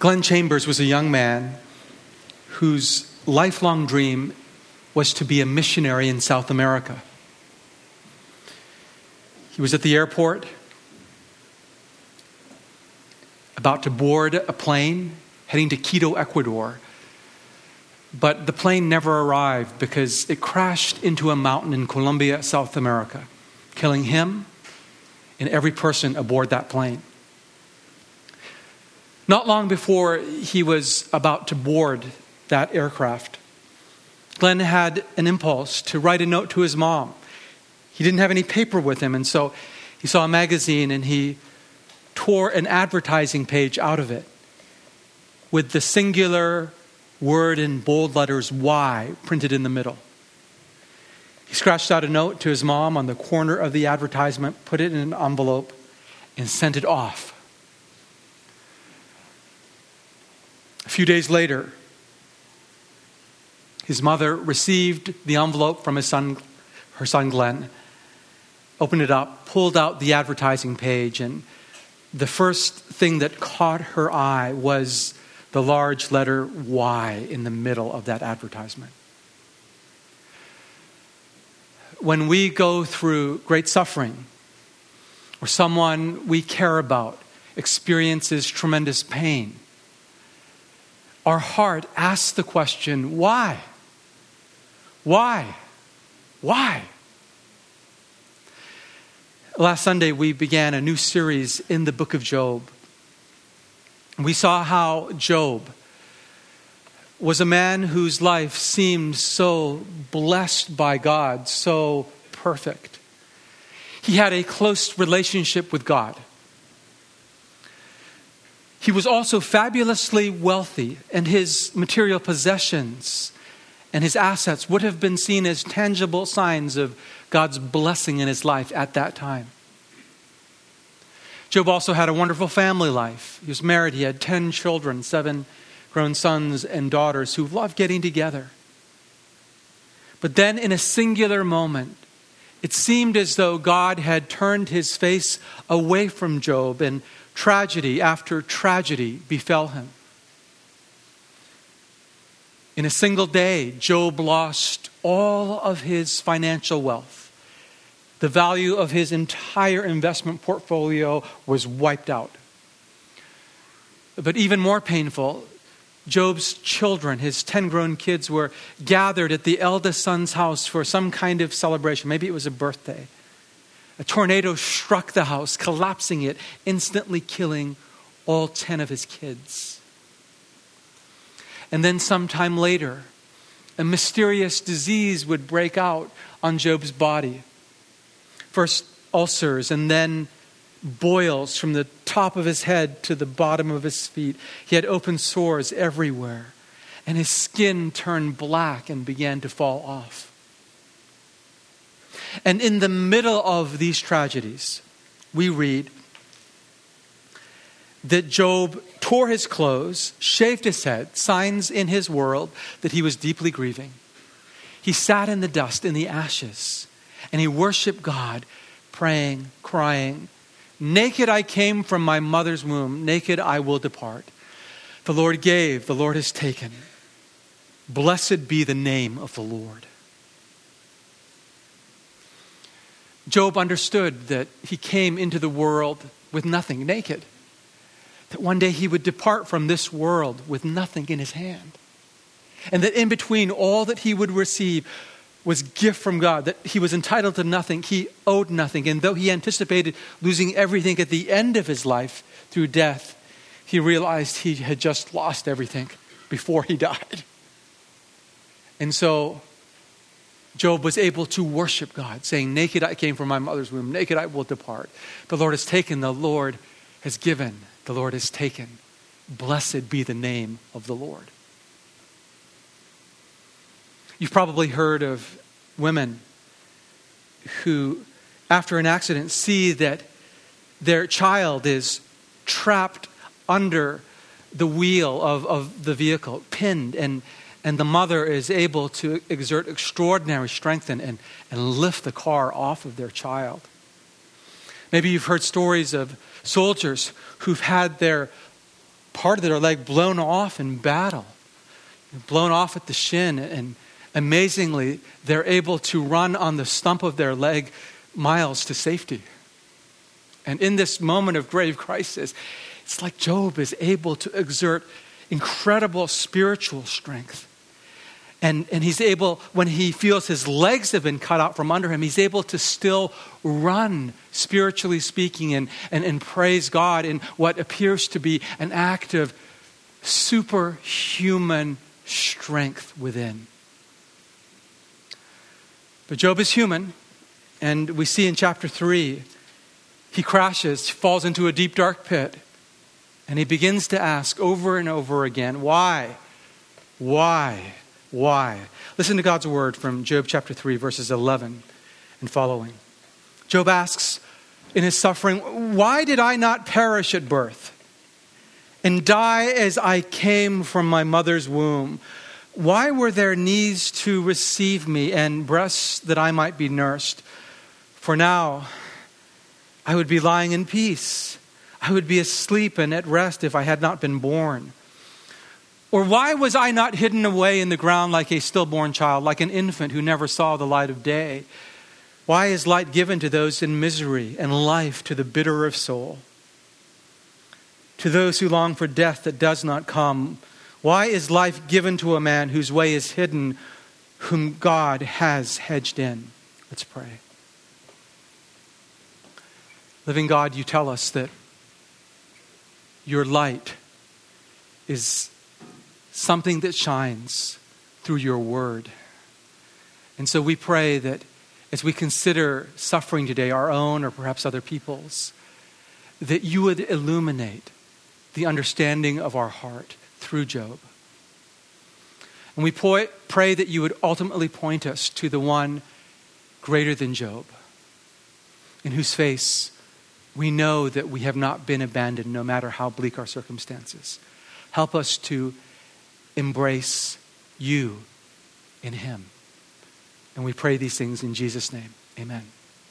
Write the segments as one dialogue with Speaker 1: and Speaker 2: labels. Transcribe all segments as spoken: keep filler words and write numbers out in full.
Speaker 1: Glenn Chambers was a young man whose lifelong dream was to be a missionary in South America. He was at the airport, about to board a plane heading to Quito, Ecuador. But the plane never arrived because it crashed into a mountain in Colombia, South America, killing him and every person aboard that plane. Not long before he was about to board that aircraft, Glenn had an impulse to write a note to his mom. He didn't have any paper with him, and so he saw a magazine and he tore an advertising page out of it with the singular word in bold letters, "Y," printed in the middle. He scratched out a note to his mom on the corner of the advertisement, put it in an envelope, and sent it off. A few days later, his mother received the envelope from his son, her son Glenn, opened it up, pulled out the advertising page, and the first thing that caught her eye was the large letter Y in the middle of that advertisement. When we go through great suffering, or someone we care about experiences tremendous pain, our heart asks the question, why? Why? Why? Last Sunday, we began a new series in the book of Job. We saw how Job was a man whose life seemed so blessed by God, so perfect. He had a close relationship with God. He was also fabulously wealthy, and his material possessions and his assets would have been seen as tangible signs of God's blessing in his life at that time. Job also had a wonderful family life. He was married. He had ten children, seven grown sons and daughters who loved getting together. But then in a singular moment, it seemed as though God had turned his face away from Job, and tragedy after tragedy befell him. In a single day, Job lost all of his financial wealth. The value of his entire investment portfolio was wiped out. But even more painful, Job's children, his ten grown kids, were gathered at the eldest son's house for some kind of celebration. Maybe it was a birthday. A tornado struck the house, collapsing it, instantly killing all ten of his kids. And then sometime later, a mysterious disease would break out on Job's body. First ulcers, and then boils from the top of his head to the bottom of his feet. He had open sores everywhere, and his skin turned black and began to fall off. And in the middle of these tragedies, we read that Job tore his clothes, shaved his head, signs in his world that he was deeply grieving. He sat in the dust, in the ashes, and he worshiped God, praying, crying, "Naked I came from my mother's womb, naked I will depart. The Lord gave, the Lord has taken. Blessed be the name of the Lord." Job understood that he came into the world with nothing, naked. That one day he would depart from this world with nothing in his hand. And that in between all that he would receive was gift from God, that he was entitled to nothing, he owed nothing. And though he anticipated losing everything at the end of his life through death, he realized he had just lost everything before he died. And so Job was able to worship God, saying, "Naked I came from my mother's womb, naked I will depart. The Lord has taken, the Lord has given, the Lord has taken. Blessed be the name of the Lord." You've probably heard of women who, after an accident, see that their child is trapped under the wheel of, of the vehicle, pinned, and, and the mother is able to exert extraordinary strength and, and, and lift the car off of their child. Maybe you've heard stories of soldiers who've had their part of their leg blown off in battle, blown off at the shin, and amazingly, they're able to run on the stump of their leg miles to safety. And in this moment of grave crisis, it's like Job is able to exert incredible spiritual strength. And, and he's able, when he feels his legs have been cut out from under him, he's able to still run, spiritually speaking, and, and, and praise God in what appears to be an act of superhuman strength within. But Job is human, and we see in chapter three, he crashes, falls into a deep, dark pit, and he begins to ask over and over again, why? Why? Why? Listen to God's word from Job chapter three, verses eleven and following. Job asks in his suffering, why did I not perish at birth and die as I came from my mother's womb? Why were there knees to receive me and breasts that I might be nursed? For now I would be lying in peace. I would be asleep and at rest if I had not been born. Or why was I not hidden away in the ground like a stillborn child, like an infant who never saw the light of day? Why is light given to those in misery and life to the bitter of soul? To those who long for death that does not come, why is life given to a man whose way is hidden, whom God has hedged in? Let's pray. Living God, you tell us that your light is something that shines through your word. And so we pray that as we consider suffering today, our own or perhaps other people's, that you would illuminate the understanding of our heart through Job. And we pray that you would ultimately point us to the one greater than Job, in whose face we know that we have not been abandoned no matter how bleak our circumstances. Help us to embrace you in him. And we pray these things in Jesus' name. Amen.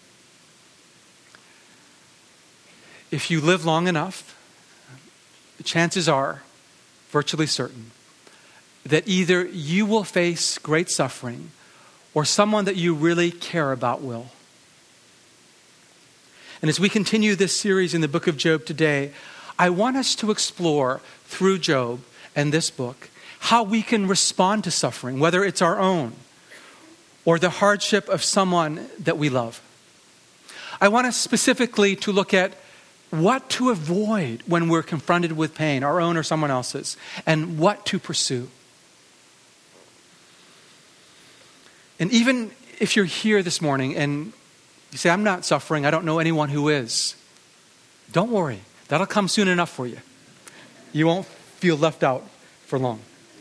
Speaker 1: If you live long enough, the chances are virtually certain that either you will face great suffering or someone that you really care about will. And as we continue this series in the book of Job today, I want us to explore through Job and this book how we can respond to suffering, whether it's our own or the hardship of someone that we love. I want us specifically to look at what to avoid when we're confronted with pain, our own or someone else's, and what to pursue. And even if you're here this morning and you say, I'm not suffering, I don't know anyone who is, don't worry. That'll come soon enough for you. You won't feel left out for long.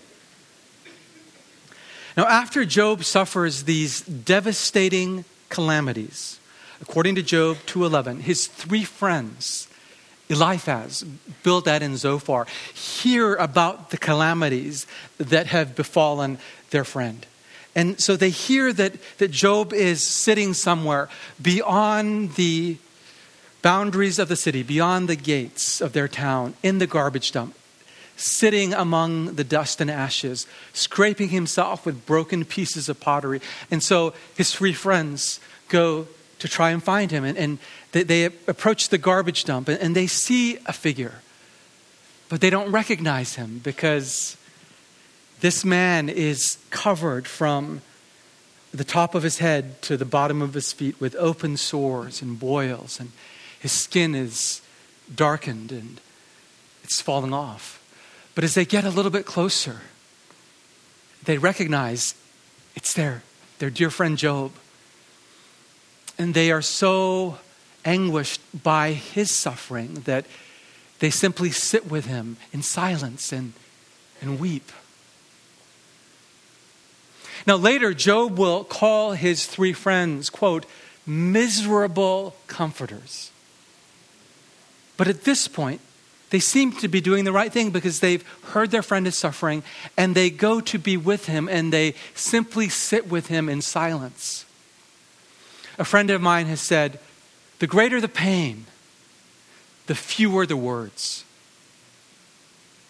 Speaker 1: Now, after Job suffers these devastating calamities, according to Job two eleven, his three friends, Eliphaz, Bildad, and Zophar, hear about the calamities that have befallen their friend. And so they hear that, that Job is sitting somewhere beyond the boundaries of the city, beyond the gates of their town, in the garbage dump, sitting among the dust and ashes, scraping himself with broken pieces of pottery. And so his three friends go to try and find him. And, and they, they approach the garbage dump and, and they see a figure, but they don't recognize him because this man is covered from the top of his head to the bottom of his feet with open sores and boils, and his skin is darkened and it's falling off. But as they get a little bit closer, they recognize it's their, their dear friend Job. And they are so anguished by his suffering that they simply sit with him in silence and, and weep. Now later, Job will call his three friends, quote, miserable comforters. But at this point, they seem to be doing the right thing because they've heard their friend is suffering and they go to be with him and they simply sit with him in silence. A friend of mine has said, the greater the pain, the fewer the words.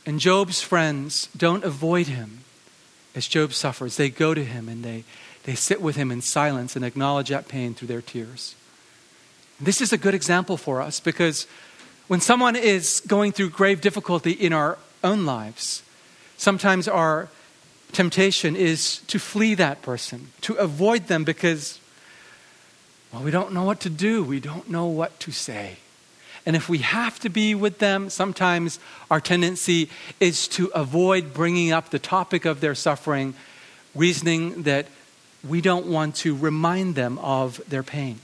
Speaker 1: And Job's friends don't avoid him as Job suffers. They go to him and they, they sit with him in silence and acknowledge that pain through their tears. This is a good example for us because when someone is going through grave difficulty in our own lives, sometimes our temptation is to flee that person, to avoid them because, well, we don't know what to do. We don't know what to say. And if we have to be with them, sometimes our tendency is to avoid bringing up the topic of their suffering, reasoning that we don't want to remind them of their pain.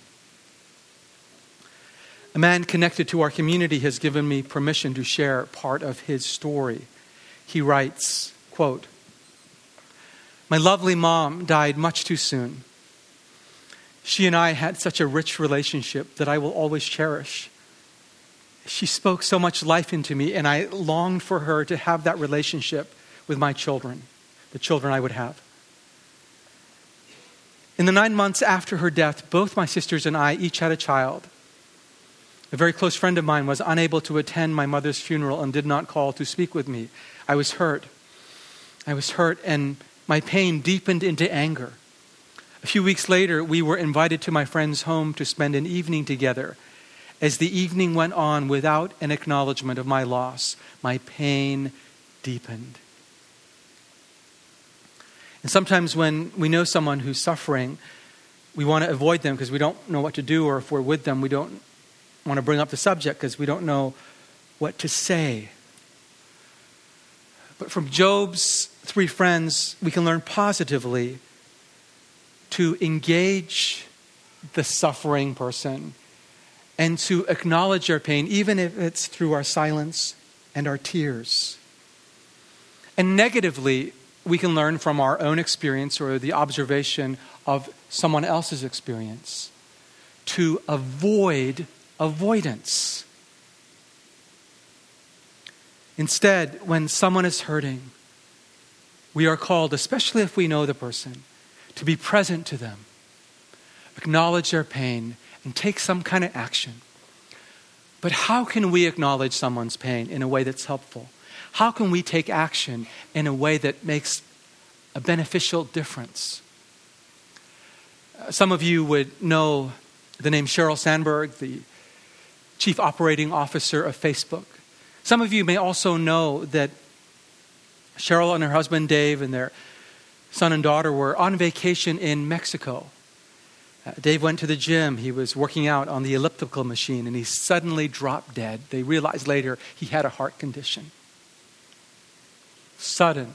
Speaker 1: A man connected to our community has given me permission to share part of his story. He writes, quote, "My lovely mom died much too soon. She and I had such a rich relationship that I will always cherish. She spoke so much life into me, and I longed for her to have that relationship with my children, the children I would have. In the nine months after her death, both my sisters and I each had a child. A very close friend of mine was unable to attend my mother's funeral and did not call to speak with me. I was hurt. I was hurt, and my pain deepened into anger. A few weeks later, we were invited to my friend's home to spend an evening together. As the evening went on without an acknowledgement of my loss, my pain deepened." And sometimes when we know someone who's suffering, we want to avoid them because we don't know what to do, or if we're with them, we don't want to bring up the subject because we don't know what to say. But from Job's three friends, we can learn positively to engage the suffering person and to acknowledge our pain, even if it's through our silence and our tears. And negatively, we can learn from our own experience or the observation of someone else's experience to avoid avoidance. Instead, when someone is hurting, we are called, especially if we know the person, to be present to them, acknowledge their pain, and take some kind of action. But how can we acknowledge someone's pain in a way that's helpful? How can we take action in a way that makes a beneficial difference? Uh, some of you would know the name Sheryl Sandberg, the Chief Operating Officer of Facebook. Some of you may also know that Sheryl and her husband Dave and their son and daughter were on vacation in Mexico. Uh, Dave went to the gym. He was working out on the elliptical machine, and he suddenly dropped dead. They realized later he had a heart condition. Sudden,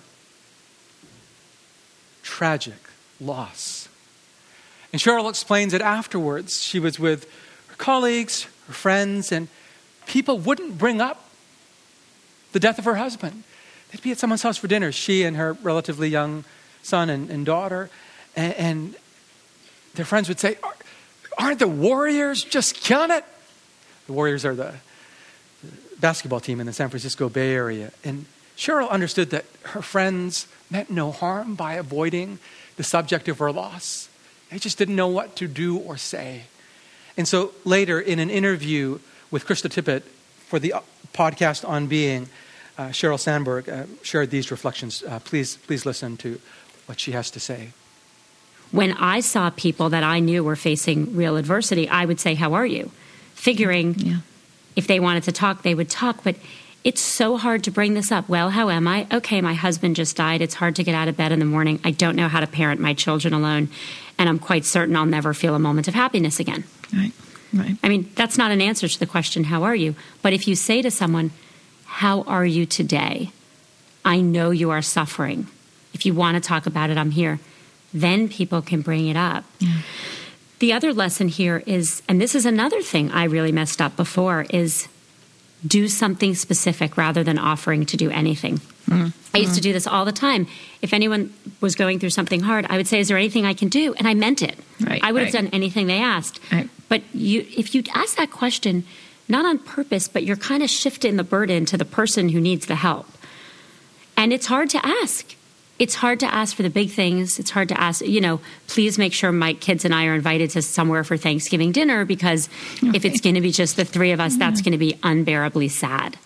Speaker 1: tragic loss. And Sheryl explains that afterwards she was with her colleagues, her friends, and people wouldn't bring up the death of her husband. They'd be at someone's house for dinner, she and her relatively young son and, and daughter, and, and their friends would say, "Aren't the Warriors just killing it?" The Warriors are the, the basketball team in the San Francisco Bay Area. And Sheryl understood that her friends meant no harm by avoiding the subject of her loss. They just didn't know what to do or say. And so later in an interview with Krista Tippett for the podcast On Being, uh, Sheryl Sandberg uh, shared these reflections. Uh, please, please listen to what she has to say.
Speaker 2: When I saw people that I knew were facing real adversity, I would say, "How are you?" Figuring yeah. if they wanted to talk, they would talk. But it's so hard to bring this up. "Well, how am I?" "Okay, my husband just died. It's hard to get out of bed in the morning. I don't know how to parent my children alone. And I'm quite certain I'll never feel a moment of happiness again."
Speaker 3: Right, right.
Speaker 2: I mean, that's not an answer to the question, "How are you?" But if you say to someone, "How are you today? I know you are suffering. If you want to talk about it, I'm here." Then people can bring it up. Yeah. The other lesson here is, and this is another thing I really messed up before, is do something specific rather than offering to do anything. Mm-hmm. I used to do this all the time. If anyone was going through something hard, I would say, "Is there anything I can do?" And I meant it.
Speaker 3: Right,
Speaker 2: I would
Speaker 3: right.
Speaker 2: have done anything they asked.
Speaker 3: Right.
Speaker 2: But you, if you ask that question, not on purpose, but you're kind of shifting the burden to the person who needs the help. And it's hard to ask. It's hard to ask for the big things. It's hard to ask, you know, "Please make sure my kids and I are invited to somewhere for Thanksgiving dinner," because okay. if it's going to be just the three of us, that's going to be unbearably sad.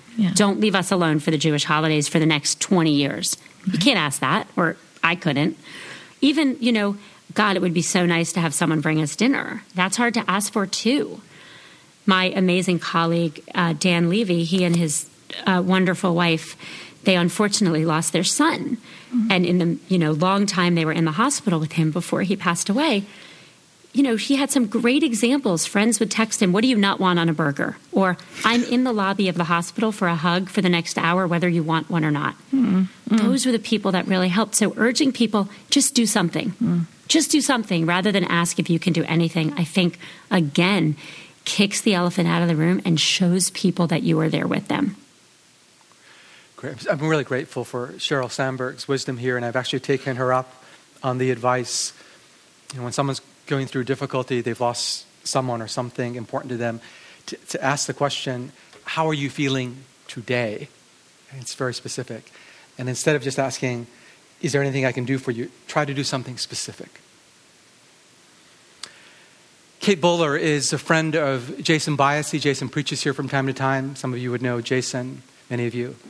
Speaker 2: Yeah. Don't leave us alone for the Jewish holidays for the next twenty years. Right. You can't ask that, or I couldn't. Even, you know, God, it would be so nice to have someone bring us dinner. That's hard to ask for, too. My amazing colleague, uh, Dan Levy, he and his uh, wonderful wife, they unfortunately lost their son. Mm-hmm. And in the, you know, long time they were in the hospital with him before he passed away. You know, he had some great examples. Friends would text him, what do you not want on a burger? Or, I'm in the lobby of the hospital for a hug for the next hour, whether you want one or not. Mm-hmm. Those were the people that really helped. So urging people, just do something. Mm. Just do something rather than ask if you can do anything, I think, again, kicks the elephant out of the room and shows people that you are there with them.
Speaker 1: Great. I'm really grateful for Sheryl Sandberg's wisdom here, and I've actually taken her up on the advice. You know, when someone's going through difficulty, they've lost someone or something important to them, to, to ask the question, how are you feeling today? And it's very specific. And instead of just asking, is there anything I can do for you, try to do something specific. Kate Bowler is a friend of Jason Biasi. Jason preaches here from time to time. Some of you would know Jason, many of you.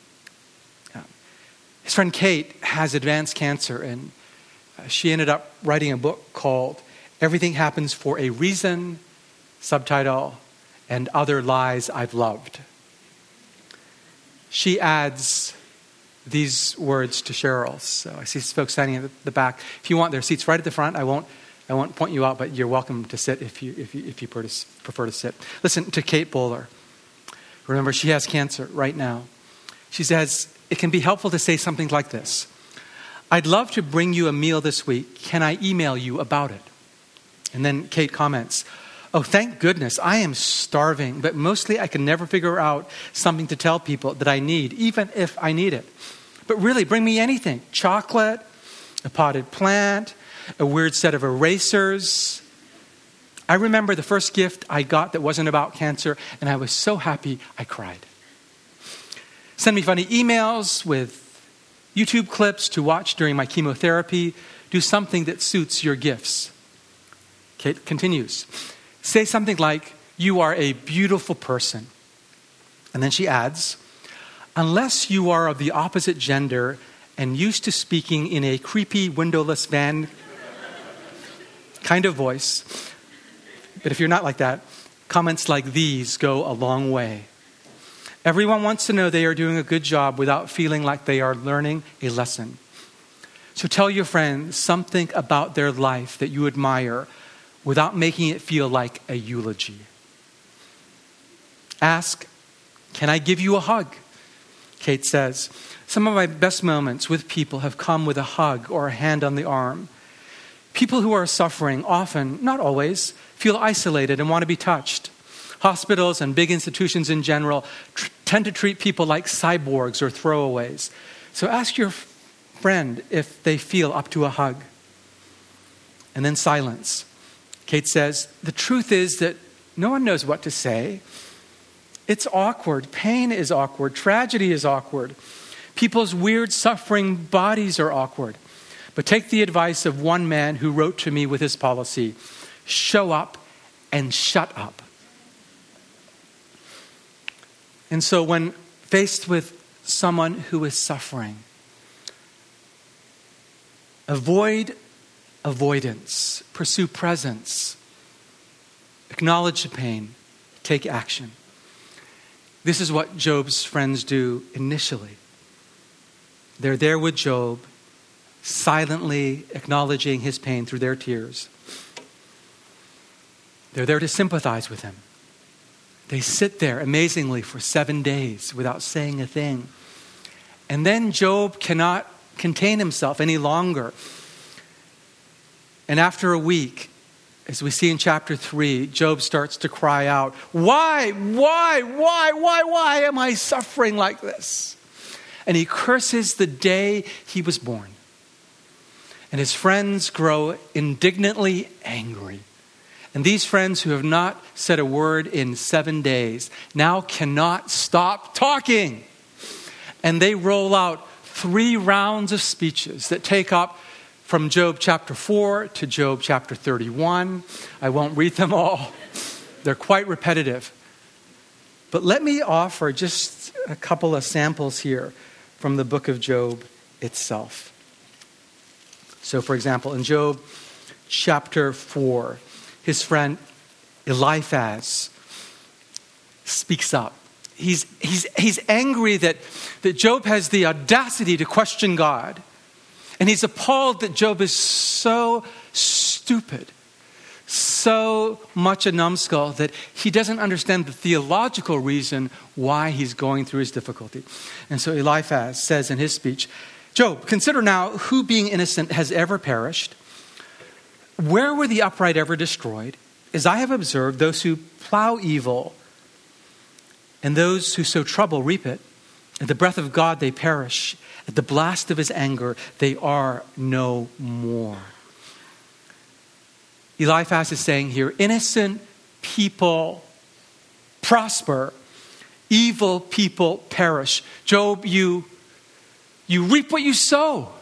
Speaker 1: His friend Kate has advanced cancer, and she ended up writing a book called Everything Happens for a Reason, subtitle, and Other Lies I've Loved. She adds these words to Sheryl's. So I see folks standing at the back. If you want their seats right at the front, I won't I won't point you out, but you're welcome to sit if you if you, if you prefer to sit. Listen to Kate Bowler. Remember, she has cancer right now. She says, it can be helpful to say something like this. I'd love to bring you a meal this week. Can I email you about it? And then Kate comments, oh, thank goodness, I am starving, but mostly I can never figure out something to tell people that I need, even if I need it. But really, bring me anything. Chocolate, a potted plant, a weird set of erasers. I remember the first gift I got that wasn't about cancer, and I was so happy I cried. Send me funny emails with YouTube clips to watch during my chemotherapy. Do something that suits your gifts. Kate continues. Say something like, you are a beautiful person. And then she adds, unless you are of the opposite gender and used to speaking in a creepy windowless van kind of voice, but if you're not like that, comments like these go a long way. Everyone wants to know they are doing a good job without feeling like they are learning a lesson. So tell your friend something about their life that you admire without making it feel like a eulogy. Ask, can I give you a hug? Kate says, some of my best moments with people have come with a hug or a hand on the arm. People who are suffering often, not always, feel isolated and want to be touched. Hospitals and big institutions in general tr- tend to treat people like cyborgs or throwaways. So ask your f- friend if they feel up to a hug. And then silence. Kate says, the truth is that no one knows what to say. It's awkward. Pain is awkward. Tragedy is awkward. People's weird suffering bodies are awkward. But take the advice of one man who wrote to me with his policy, show up and shut up. And so when faced with someone who is suffering, avoid avoidance, pursue presence, acknowledge the pain, take action. This is what Job's friends do initially. They're there with Job, silently acknowledging his pain through their tears. They're there to sympathize with him. They sit there amazingly for seven days without saying a thing. And then Job cannot contain himself any longer. And after a week, as we see in chapter three, Job starts to cry out, why, why, why, why, why am I suffering like this? And he curses the day he was born. And his friends grow indignantly angry. And these friends who have not said a word in seven days now cannot stop talking. And they roll out three rounds of speeches that take up from Job chapter four to Job chapter thirty-one. I won't read them all. They're quite repetitive. But let me offer just a couple of samples here from the book of Job itself. So, for example, in Job chapter four, his friend Eliphaz speaks up. He's, he's, he's angry that, that Job has the audacity to question God. And he's appalled that Job is so stupid, so much a numbskull, that he doesn't understand the theological reason why he's going through his difficulty. And so Eliphaz says in his speech, Job, consider now who being innocent has ever perished. Where were the upright ever destroyed? As I have observed, those who plow evil and those who sow trouble reap it. At the breath of God they perish. At the blast of his anger they are no more. Eliphaz is saying here, innocent people prosper, evil people perish. Job, you, you reap what you sow.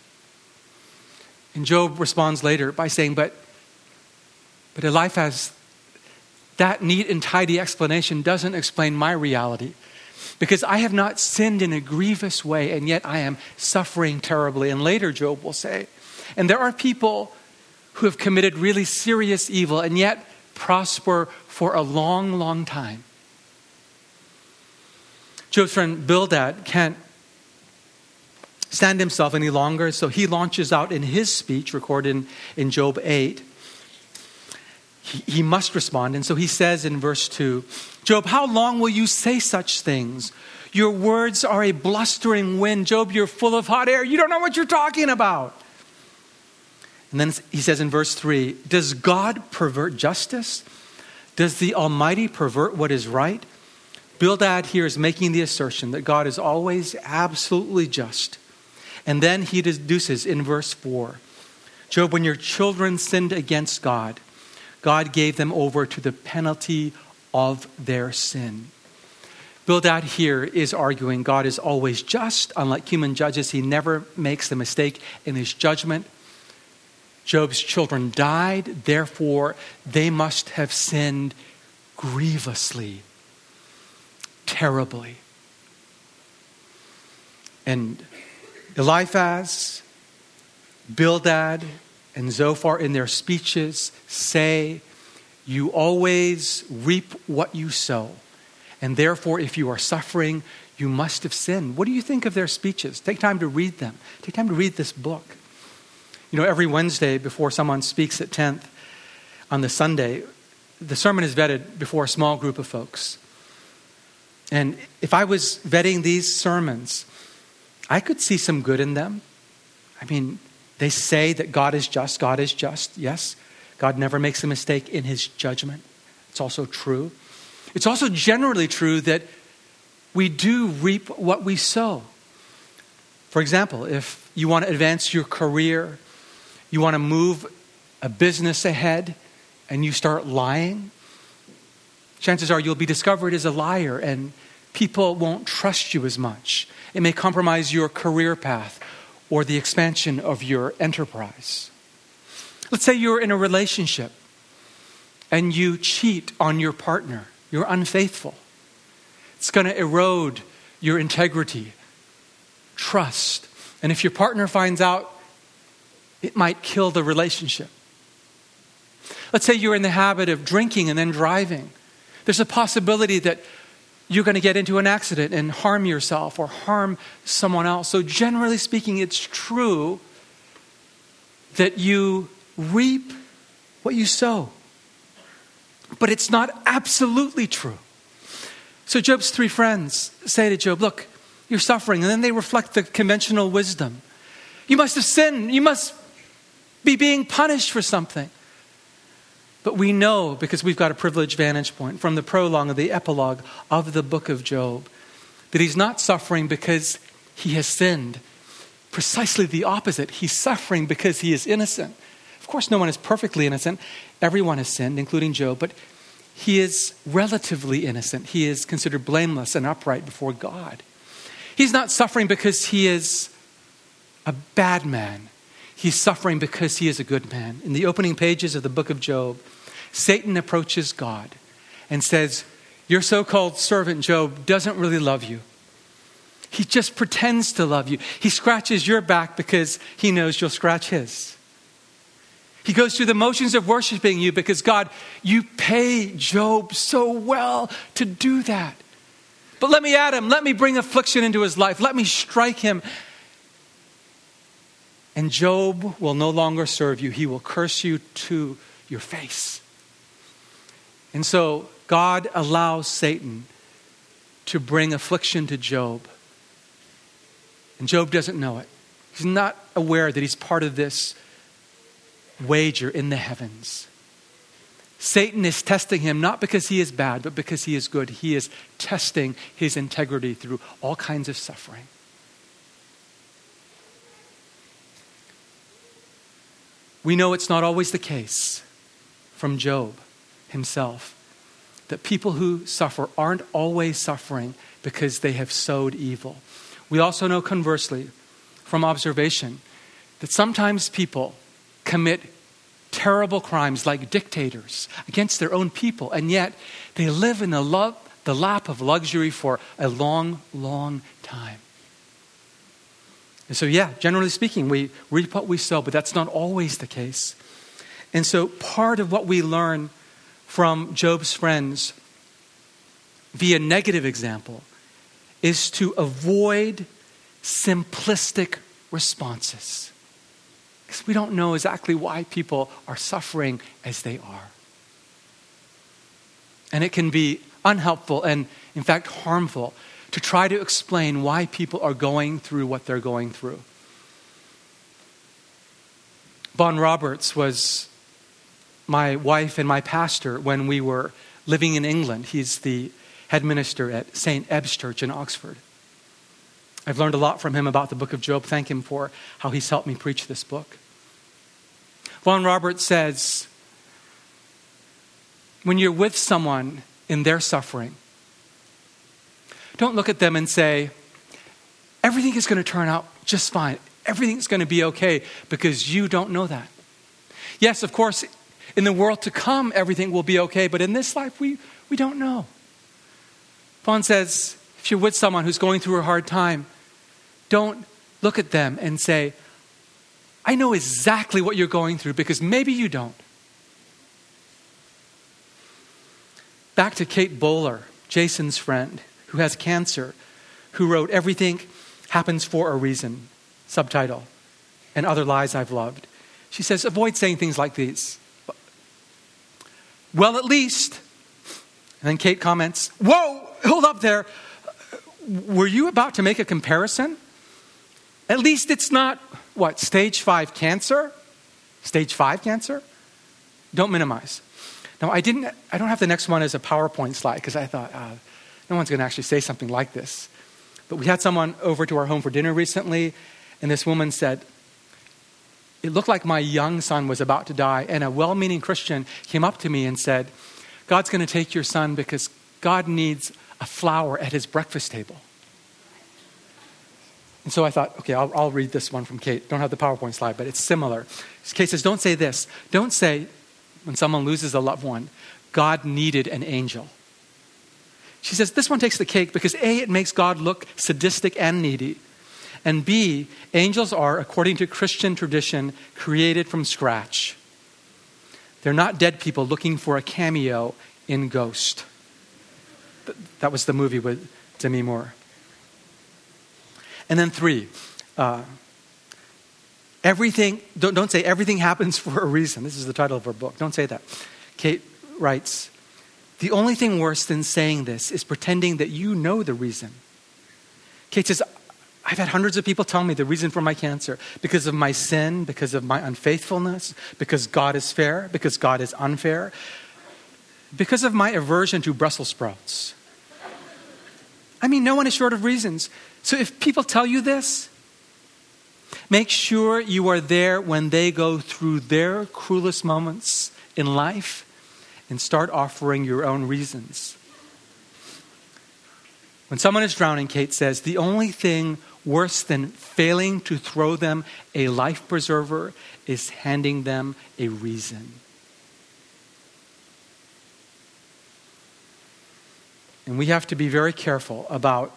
Speaker 1: And Job responds later by saying, but, but Eliphaz, that neat and tidy explanation doesn't explain my reality. Because I have not sinned in a grievous way, and yet I am suffering terribly. And later Job will say, and there are people who have committed really serious evil and yet prosper for a long, long time. Job's friend Bildad can't stand himself any longer, so he launches out in his speech recorded in, in Job eight. He, he must respond, and so he says in verse two, Job, how long will you say such things? Your words are a blustering wind. Job, you're full of hot air. You don't know what you're talking about. And then he says in verse three, does God pervert justice? Does the Almighty pervert what is right? Bildad here is making the assertion that God is always absolutely just. And then he deduces in verse four, Job, when your children sinned against God, God gave them over to the penalty of their sin. Bildad here is arguing God is always just. Unlike human judges, he never makes a mistake in his judgment. Job's children died, therefore they must have sinned grievously, terribly. And Eliphaz, Bildad, and Zophar in their speeches say, you always reap what you sow. And therefore, if you are suffering, you must have sinned. What do you think of their speeches? Take time to read them. Take time to read this book. You know, every Wednesday before someone speaks at tenth on the Sunday, the sermon is vetted before a small group of folks. And if I was vetting these sermons, I could see some good in them. I mean, they say that God is just. God is just. Yes, God never makes a mistake in his judgment. It's also true. It's also generally true that we do reap what we sow. For example, if you want to advance your career, you want to move a business ahead, and you start lying, chances are you'll be discovered as a liar and people won't trust you as much. It may compromise your career path or the expansion of your enterprise. Let's say you're in a relationship and you cheat on your partner. You're unfaithful. It's going to erode your integrity, trust. And if your partner finds out, it might kill the relationship. Let's say you're in the habit of drinking and then driving. There's a possibility that you're going to get into an accident and harm yourself or harm someone else. So generally speaking, it's true that you reap what you sow. But it's not absolutely true. So Job's three friends say to Job, look, you're suffering. And then they reflect the conventional wisdom. You must have sinned. You must be being punished for something. But we know, because we've got a privileged vantage point from the prologue of the epilogue of the book of Job, that he's not suffering because he has sinned. Precisely the opposite. He's suffering because he is innocent. Of course, no one is perfectly innocent. Everyone has sinned, including Job, but he is relatively innocent. He is considered blameless and upright before God. He's not suffering because he is a bad man. He's suffering because he is a good man. In the opening pages of the book of Job, Satan approaches God and says, Your so-called servant Job doesn't really love you. He just pretends to love you. He scratches your back because he knows you'll scratch his. He goes through the motions of worshiping you because, God, you pay Job so well to do that. But let me add him. Let me bring affliction into his life. Let me strike him. And Job will no longer serve you. He will curse you to your face. And so God allows Satan to bring affliction to Job. And Job doesn't know it. He's not aware that he's part of this wager in the heavens. Satan is testing him not because he is bad, but because he is good. He is testing his integrity through all kinds of suffering. We know it's not always the case from Job himself that people who suffer aren't always suffering because they have sowed evil. We also know conversely from observation that sometimes people commit terrible crimes like dictators against their own people, and yet they live in the, love, the lap of luxury for a long, long time. And so, yeah, generally speaking, we reap what we sow, but that's not always the case. And so part of what we learn from Job's friends via negative example is to avoid simplistic responses. Because we don't know exactly why people are suffering as they are. And it can be unhelpful and, in fact, harmful to try to explain why people are going through what they're going through. Bon Roberts was my wife and my pastor when we were living in England. He's the head minister at Saint Ebb's Church in Oxford. I've learned a lot from him about the book of Job. Thank him for how he's helped me preach this book. Bon Roberts says, when you're with someone in their suffering, don't look at them and say, everything is going to turn out just fine. Everything's going to be okay, because you don't know that. Yes, of course, in the world to come, everything will be okay, but in this life, we, we don't know. Bon says, if you're with someone who's going through a hard time, don't look at them and say, I know exactly what you're going through, because maybe you don't. Back to Kate Bowler, Jason's friend, who has cancer, who wrote Everything Happens for a Reason, subtitle, and Other Lies I've Loved. She says, avoid saying things like these. Well, at least, and then Kate comments, whoa, hold up there. Were you about to make a comparison? At least it's not, what, stage five cancer? Stage five cancer? Don't minimize. Now, I didn't, I don't have the next one as a PowerPoint slide, because I thought, uh, no one's going to actually say something like this. But we had someone over to our home for dinner recently, and this woman said, it looked like my young son was about to die, and a well-meaning Christian came up to me and said, God's going to take your son because God needs a flower at his breakfast table. And so I thought, okay, I'll, I'll read this one from Kate. Don't have the PowerPoint slide, but it's similar. Kate says, don't say this. Don't say, when someone loses a loved one, God needed an angel. She says, this one takes the cake because A, it makes God look sadistic and needy. And B, angels are, according to Christian tradition, created from scratch. They're not dead people looking for a cameo in Ghost. That was the movie with Demi Moore. And then three, uh, everything, don't, don't say everything happens for a reason. This is the title of her book. Don't say that. Kate writes, the only thing worse than saying this is pretending that you know the reason. Kate says, I've had hundreds of people tell me the reason for my cancer, because of my sin, because of my unfaithfulness, because God is fair, because God is unfair, because of my aversion to Brussels sprouts. I mean, no one is short of reasons. So if people tell you this, make sure you are there when they go through their cruelest moments in life and start offering your own reasons. When someone is drowning, Kate says, the only thing worse than failing to throw them a life preserver is handing them a reason. And we have to be very careful about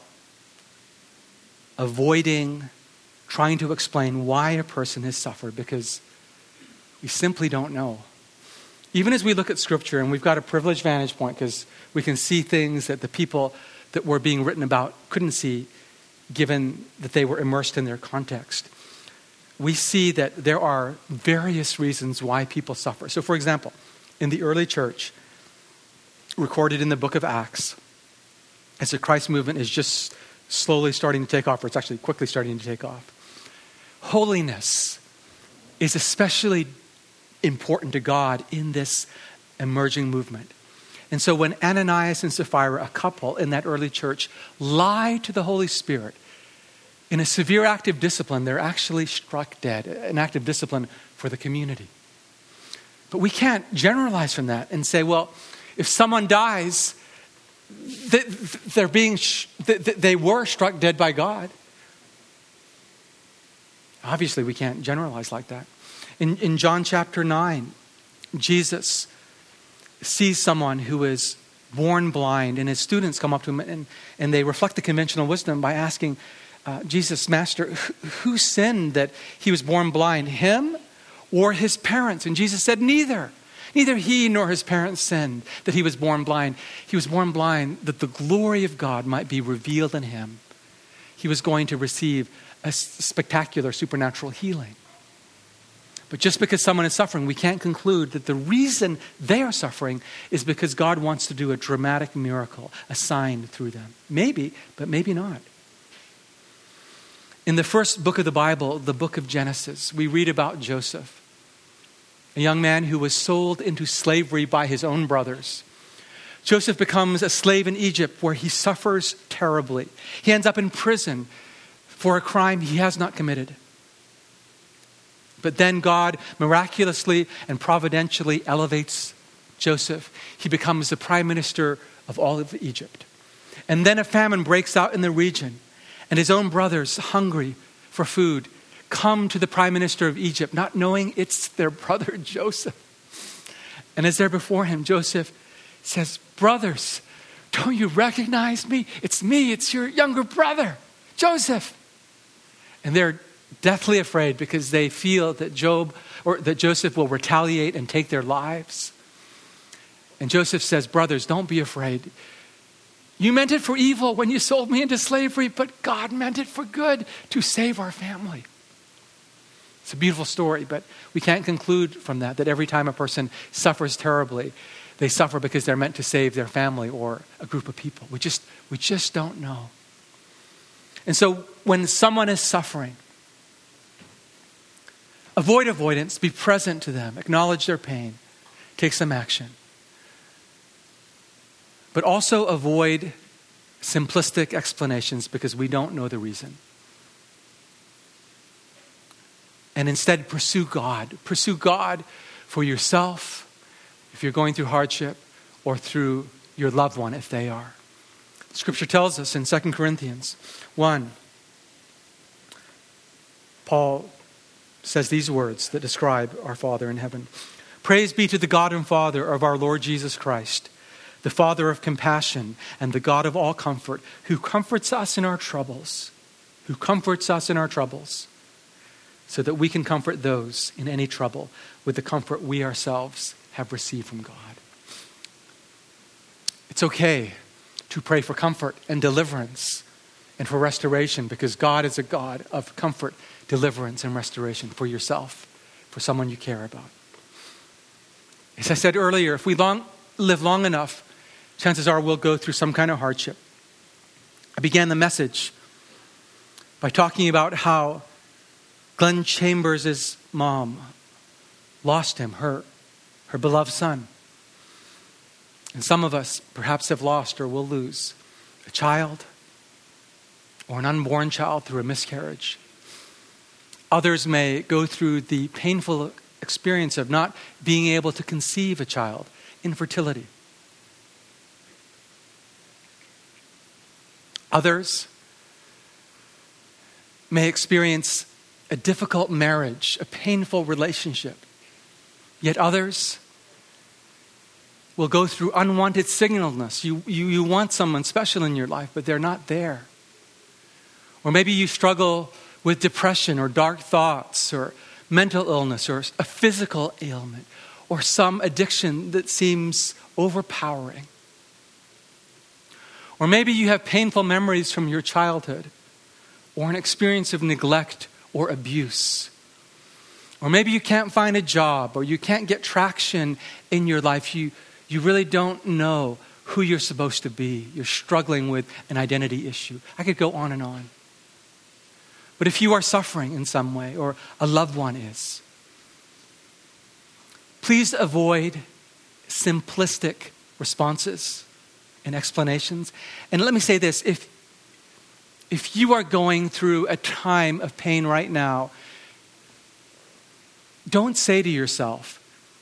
Speaker 1: avoiding trying to explain why a person has suffered, because we simply don't know. Even as we look at Scripture, and we've got a privileged vantage point because we can see things that the people that were being written about couldn't see, given that they were immersed in their context. We see that there are various reasons why people suffer. So, for example, in the early church, recorded in the book of Acts, as the Christ movement is just slowly starting to take off, or it's actually quickly starting to take off, holiness is especially important to God in this emerging movement. And so when Ananias and Sapphira, a couple in that early church, lie to the Holy Spirit in a severe act of discipline, they're actually struck dead, an act of discipline for the community. But we can't generalize from that and say, well, if someone dies, they're being, they were struck dead by God. Obviously, we can't generalize like that. In, in John chapter nine, Jesus sees someone who is born blind, and his students come up to him and, and they reflect the conventional wisdom by asking uh, Jesus, Master, who, who sinned that he was born blind, him or his parents? And Jesus said, neither. Neither he nor his parents sinned that he was born blind. He was born blind that the glory of God might be revealed in him. He was going to receive a spectacular supernatural healing. But just because someone is suffering, we can't conclude that the reason they are suffering is because God wants to do a dramatic miracle, a sign through them. Maybe, but maybe not. In the first book of the Bible, the book of Genesis, we read about Joseph, a young man who was sold into slavery by his own brothers. Joseph becomes a slave in Egypt where he suffers terribly. He ends up in prison for a crime he has not committed. But then God miraculously and providentially elevates Joseph. He becomes the prime minister of all of Egypt. And then a famine breaks out in the region, and his own brothers, hungry for food, come to the prime minister of Egypt, not knowing it's their brother Joseph. And as they're before him, Joseph says, brothers, don't you recognize me? It's me, it's your younger brother, Joseph. And they're deathly afraid because they feel that Job or that Joseph will retaliate and take their lives. And Joseph says, brothers, don't be afraid. You meant it for evil when you sold me into slavery, but God meant it for good to save our family. It's a beautiful story, but we can't conclude from that that every time a person suffers terribly, they suffer because they're meant to save their family or a group of people. We just, we just don't know. And so when someone is suffering, avoid avoidance, be present to them, acknowledge their pain, take some action. But also avoid simplistic explanations because we don't know the reason. And instead pursue God. Pursue God for yourself if you're going through hardship, or through your loved one if they are. Scripture tells us in Second Corinthians one, Paul says these words that describe our Father in heaven. Praise be to the God and Father of our Lord Jesus Christ, the Father of compassion and the God of all comfort, who comforts us in our troubles, who comforts us in our troubles, so that we can comfort those in any trouble with the comfort we ourselves have received from God. It's okay to pray for comfort and deliverance and for restoration, because God is a God of comfort, deliverance, and restoration for yourself, for someone you care about. As I said earlier, if we long, live long enough, chances are we'll go through some kind of hardship. I began the message by talking about how Glenn Chambers' mom lost him, her, her beloved son. And some of us perhaps have lost or will lose a child or an unborn child through a miscarriage. Others may go through the painful experience of not being able to conceive a child, infertility. Others may experience a difficult marriage, a painful relationship. Yet others will go through unwanted signalness. You, you, you want someone special in your life, but they're not there. Or maybe you struggle with depression or dark thoughts or mental illness or a physical ailment or some addiction that seems overpowering. Or maybe you have painful memories from your childhood or an experience of neglect or abuse. Or maybe you can't find a job or you can't get traction in your life. You, you really don't know who you're supposed to be. You're struggling with an identity issue. I could go on and on. But if you are suffering in some way or a loved one is, please avoid simplistic responses and explanations. And let me say this, if, if you are going through a time of pain right now, don't say to yourself,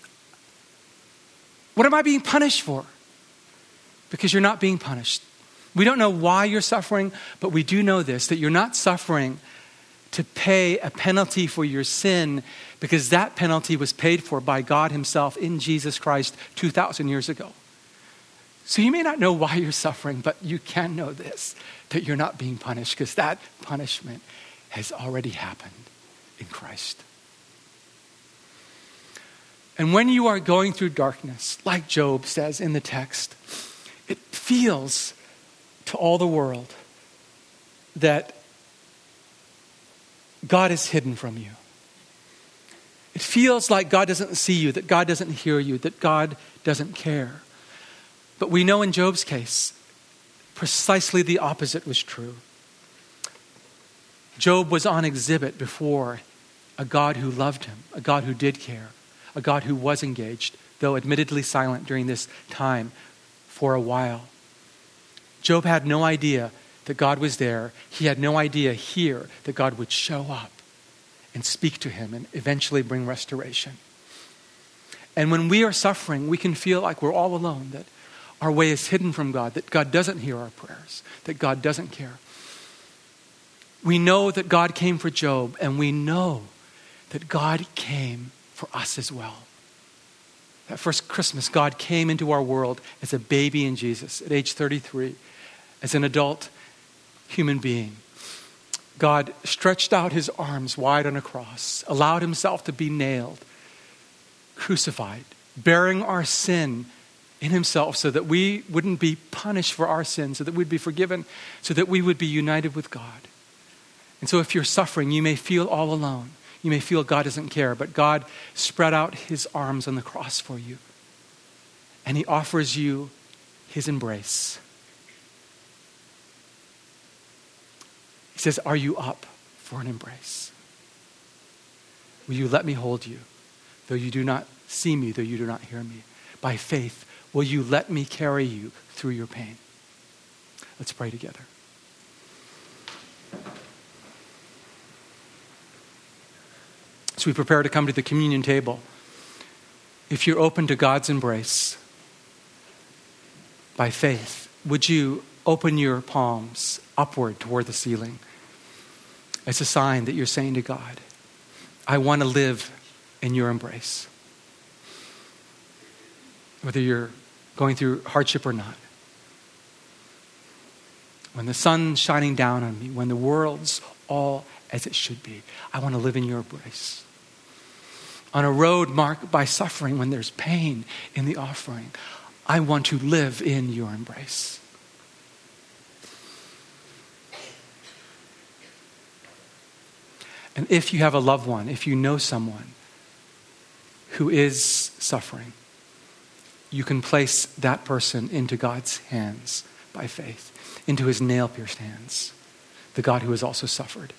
Speaker 1: what am I being punished for? Because you're not being punished. We don't know why you're suffering, but we do know this, that you're not suffering to pay a penalty for your sin, because that penalty was paid for by God himself in Jesus Christ two thousand years ago. So you may not know why you're suffering, but you can know this, that you're not being punished because that punishment has already happened in Christ. And when you are going through darkness, like Job says in the text, it feels to all the world that God is hidden from you. It feels like God doesn't see you, that God doesn't hear you, that God doesn't care. But we know in Job's case, precisely the opposite was true. Job was on exhibit before a God who loved him, a God who did care, a God who was engaged, though admittedly silent during this time for a while. Job had no idea that God was there. He had no idea here that God would show up and speak to him and eventually bring restoration. And when we are suffering, we can feel like we're all alone, that our way is hidden from God, that God doesn't hear our prayers, that God doesn't care. We know that God came for Job, and we know that God came for us as well. That first Christmas, God came into our world as a baby in Jesus at age thirty-three, as an adult human being. God stretched out his arms wide on a cross, allowed himself to be nailed, crucified, bearing our sin in himself so that we wouldn't be punished for our sin, so that we'd be forgiven, so that we would be united with God. And so if you're suffering, you may feel all alone. You may feel God doesn't care, but God spread out his arms on the cross for you. And he offers you his embrace. He says, are you up for an embrace? Will you let me hold you, though you do not see me, though you do not hear me? By faith, will you let me carry you through your pain? Let's pray together. As we prepare to come to the communion table, if you're open to God's embrace by faith, would you open your palms upward toward the ceiling as a sign that you're saying to God, I want to live in your embrace. Whether you're going through hardship or not. When the sun's shining down on me, when the world's all as it should be, I want to live in your embrace. On a road marked by suffering, when there's pain in the offering, I want to live in your embrace. And if you have a loved one, if you know someone who is suffering, you can place that person into God's hands by faith, into his nail-pierced hands, the God who has also suffered.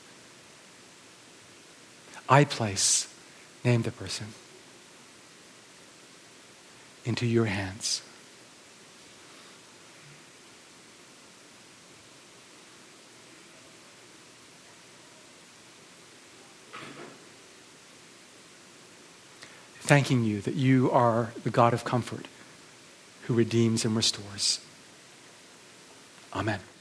Speaker 1: I place, name the person, into your hands. Thanking you that you are the God of comfort who redeems and restores. Amen.